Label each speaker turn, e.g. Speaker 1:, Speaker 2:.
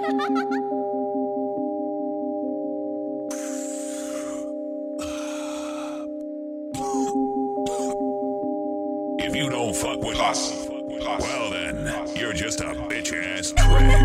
Speaker 1: If you don't fuck with us, well then, you're just a bitch-ass tramp.